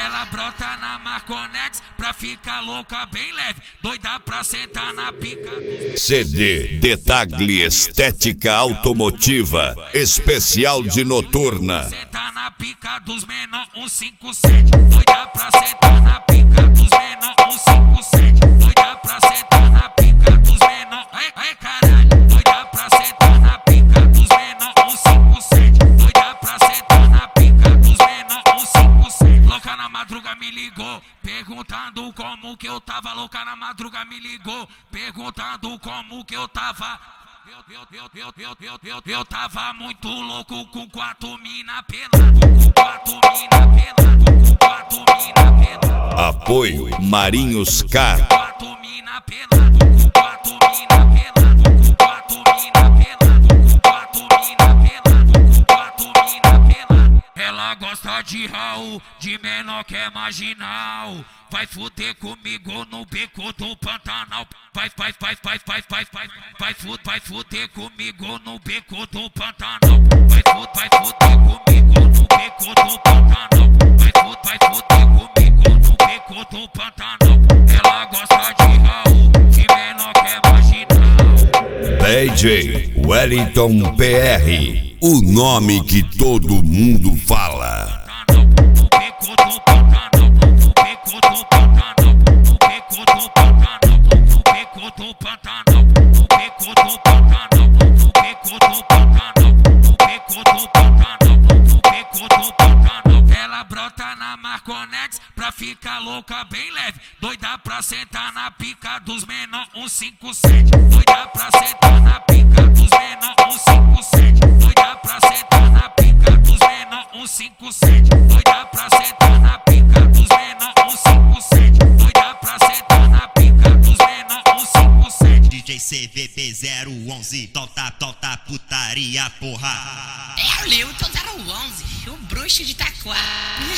Ela brota na Marconex pra ficar louca bem leve, doida pra sentar na pica. CD Detagli Estética Automotiva, especial de noturna. Sentar na pica dos menor 157, doida pra sentar na pica dos menor 157, doida pra sentar na pica dos menor, ai caralho, doida pra sentar na pica dos menor 157, doida pra sentar na pica dos menor 157. Louca na madruga me ligou, perguntando como que eu tava. Louca na madruga me ligou, perguntando como que eu tava. Eu tava muito louco com 4 mina pelado, com 4 mina pelado, com 4 mina pelado. Apoio Marinhos Car. 4 mina pelado, com 4 mina pelado, com 4 mina pelado, com 4 mina pelado, com 4 mina pelado. Ela gosta de Raul, de menor que é marginal. Vai fuder comigo no beco do Pantanal. Vai fuder comigo no beco do Pantanal. Vai fuder comigo no beco do Pantanal. Vai fuder comigo no beco do Pantanal. Ela gosta de Raul, de menor que é marginal. DJ Wellington PR, o nome que todo mundo fala. No beco do Pantanal, no beco do Pantanal, no beco do Pantanal, no beco do Pantanal, no beco do Pantanal, no beco do Pantanal, no beco do Pantanal, no beco do Pantanal. Ela brota na Marconex pra ficar louca bem leve, doida pra sentar na pica dos menor 157, doida pra sentar na pica dos menor 157, doida pra sentar na pica dos menor 157, doida pra sentar na pica dos menor 157, doida pra sentar na pica dos menor 157. DJ CVP 011, tota putaria porra. É o Lewton 011, o bruxo de Taquara.